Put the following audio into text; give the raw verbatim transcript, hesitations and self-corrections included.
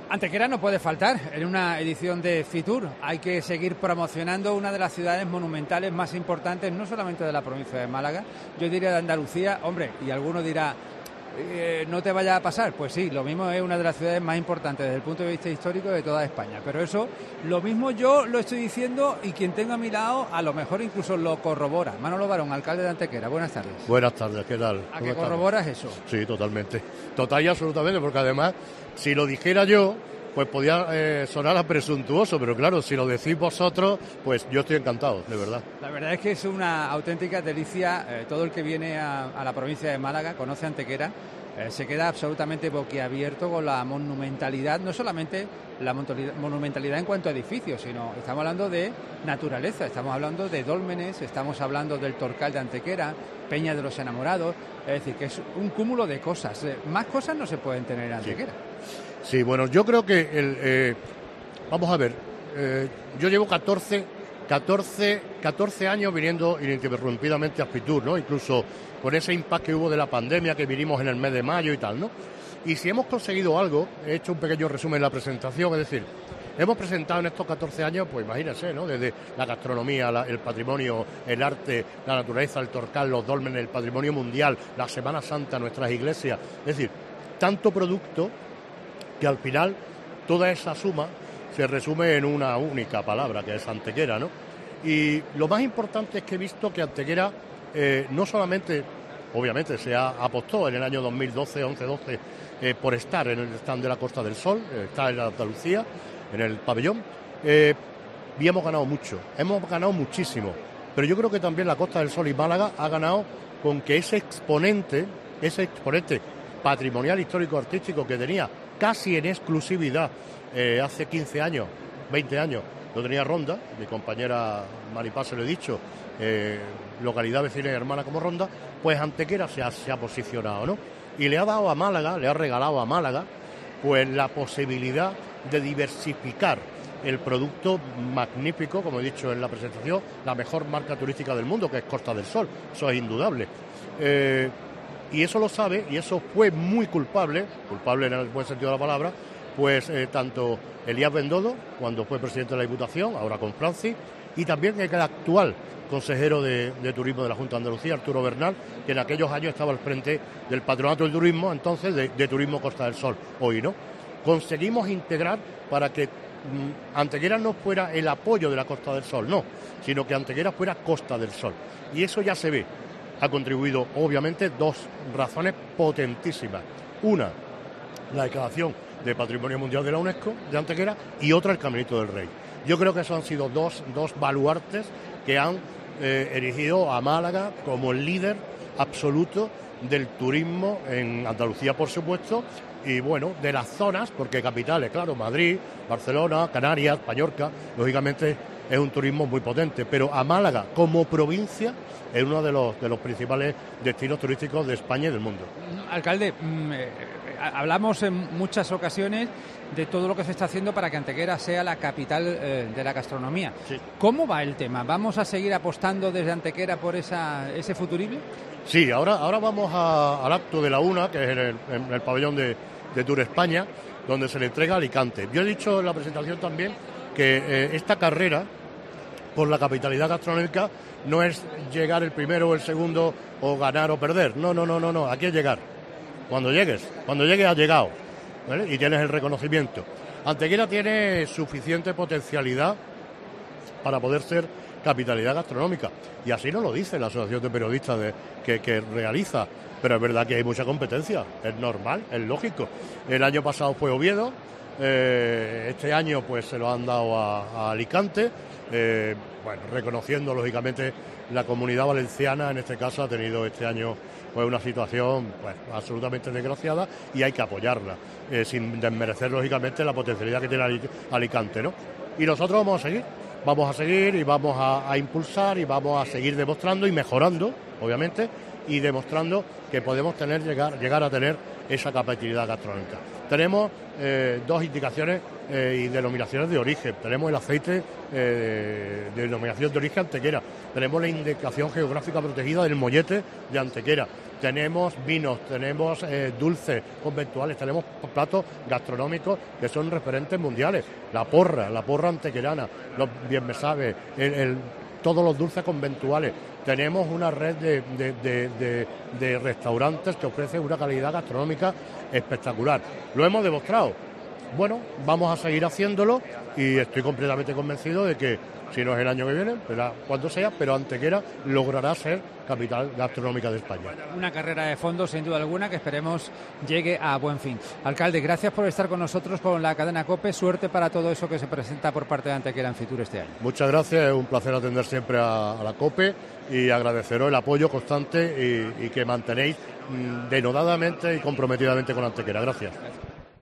Antequera no puede faltar en una edición de Fitur. Hay que seguir promocionando una de las ciudades monumentales más importantes, no solamente de la provincia de Málaga, yo diría de Andalucía. Hombre, y alguno dirá, eh, no te vaya a pasar. Pues sí, lo mismo es una de las ciudades más importantes desde el punto de vista histórico de toda España. Pero eso, lo mismo yo lo estoy diciendo y quien tenga a mi lado, a lo mejor incluso lo corrobora. Manolo Barón, alcalde de Antequera, buenas tardes. Buenas tardes, ¿qué tal? ¿A qué corroboras eso? Sí, totalmente. Total y absolutamente, porque además, si lo dijera yo, pues podía eh, sonar a presuntuoso, pero claro, si lo decís vosotros, pues yo estoy encantado, de verdad. La verdad es que es una auténtica delicia. Eh, todo el que viene a, a la provincia de Málaga, conoce Antequera, eh, se queda absolutamente boquiabierto con la monumentalidad, no solamente la monumentalidad en cuanto a edificios, sino estamos hablando de naturaleza, estamos hablando de dólmenes, estamos hablando del Torcal de Antequera, Peña de los Enamorados, es decir, que es un cúmulo de cosas. Eh, más cosas no se pueden tener en Antequera. Sí. Sí, bueno, yo creo que, el, eh, vamos a ver, eh, yo llevo catorce, catorce, catorce años viniendo ininterrumpidamente a Fitur, ¿no? Incluso con ese impasse que hubo de la pandemia, que vinimos en el mes de mayo y tal, ¿no? Y si hemos conseguido algo, he hecho un pequeño resumen en la presentación, es decir, hemos presentado en estos catorce años, pues imagínense, ¿no? Desde la gastronomía, la, el patrimonio, el arte, la naturaleza, el Torcal, los dólmenes, el patrimonio mundial, la Semana Santa, nuestras iglesias, es decir, tanto producto que al final toda esa suma se resume en una única palabra, que es Antequera, ¿no? Y lo más importante es que he visto que Antequera eh, no solamente, obviamente, se ha apostó en el año dos mil doce, once, doce, eh, por estar en el stand de la Costa del Sol, eh, estar en Andalucía, en el pabellón, eh, y hemos ganado mucho, hemos ganado muchísimo, pero yo creo que también la Costa del Sol y Málaga ha ganado con que ese exponente, ese exponente patrimonial, histórico, artístico que tenía casi en exclusividad eh, hace quince años, veinte años, lo tenía Ronda, mi compañera Maripaz se lo he dicho, eh, localidad vecina y hermana como Ronda, pues Antequera se ha, se ha posicionado, ¿no? Y le ha dado a Málaga, le ha regalado a Málaga, pues la posibilidad de diversificar el producto magnífico, como he dicho en la presentación, la mejor marca turística del mundo, que es Costa del Sol, eso es indudable. Eh, Y eso lo sabe, y eso fue muy culpable, culpable en el buen sentido de la palabra, pues eh, tanto Elías Bendodo, cuando fue presidente de la Diputación, ahora con Francis, y también el actual consejero de, de Turismo de la Junta de Andalucía, Arturo Bernal, que en aquellos años estaba al frente del Patronato del Turismo, entonces de, de Turismo Costa del Sol, hoy, ¿no? Conseguimos integrar para que mmm, Antequera no fuera el apoyo de la Costa del Sol, no, sino que Antequera fuera Costa del Sol. Y eso ya se ve. Ha contribuido, obviamente, dos razones potentísimas. Una, la declaración de Patrimonio Mundial de la UNESCO de Antequera, y otra, el Caminito del Rey. Yo creo que esos han sido dos, dos baluartes que han eh, erigido a Málaga como el líder absoluto del turismo en Andalucía, por supuesto, y bueno, de las zonas, porque capitales, claro, Madrid, Barcelona, Canarias, Mallorca, lógicamente es un turismo muy potente, pero a Málaga como provincia es uno de los, de los principales destinos turísticos de España y del mundo. Alcalde, eh, hablamos en muchas ocasiones de todo lo que se está haciendo para que Antequera sea la capital eh, de la gastronomía. Sí. ¿Cómo va el tema? ¿Vamos a seguir apostando desde Antequera por esa, ese futurible? Sí, ahora, ahora vamos a, al acto de la una, que es en el, en el pabellón de, de Tour España, donde se le entrega a Alicante. Yo he dicho en la presentación también que eh, esta carrera por la capitalidad gastronómica no es llegar el primero o el segundo o ganar o perder. No, no, no, no, no. Aquí es llegar. Cuando llegues, cuando llegues has llegado, ¿vale? Y tienes el reconocimiento. Antequera tiene suficiente potencialidad para poder ser capitalidad gastronómica. Y así nos lo dice la Asociación de Periodistas de, que, que realiza. Pero es verdad que hay mucha competencia. Es normal, es lógico. El año pasado fue Oviedo. Eh, este año pues se lo han dado a, a Alicante. Eh, bueno, reconociendo lógicamente la Comunidad Valenciana, en este caso ha tenido este año pues una situación pues, absolutamente desgraciada, y hay que apoyarla, eh, sin desmerecer lógicamente la potencialidad que tiene Alicante, ¿no? Y nosotros vamos a seguir, vamos a seguir y vamos a, a impulsar y vamos a seguir demostrando y mejorando, obviamente, y demostrando que podemos tener llegar, llegar a tener esa capacidad gastronómica. Tenemos eh, dos indicaciones eh, y denominaciones de origen. Tenemos el aceite eh, de denominación de origen Antequera. Tenemos la indicación geográfica protegida del mollete de Antequera. Tenemos vinos, tenemos eh, dulces conventuales, tenemos platos gastronómicos que son referentes mundiales. La porra, la porra antequerana, los bien me sabe, el, el, todos los dulces conventuales. Tenemos una red de, de, de, de, de restaurantes que ofrecen una calidad gastronómica espectacular. Lo hemos demostrado. Bueno, vamos a seguir haciéndolo y estoy completamente convencido de que, si no es el año que viene, será cuando sea, pero Antequera logrará ser capital gastronómica de España. Una carrera de fondo, sin duda alguna, que esperemos llegue a buen fin. Alcalde, gracias por estar con nosotros con la cadena COPE. Suerte para todo eso que se presenta por parte de Antequera en Fitur este año. Muchas gracias, es un placer atender siempre a, a la COPE y agradeceros el apoyo constante y, y que mantenéis mmm, denodadamente y comprometidamente con Antequera. Gracias. Gracias.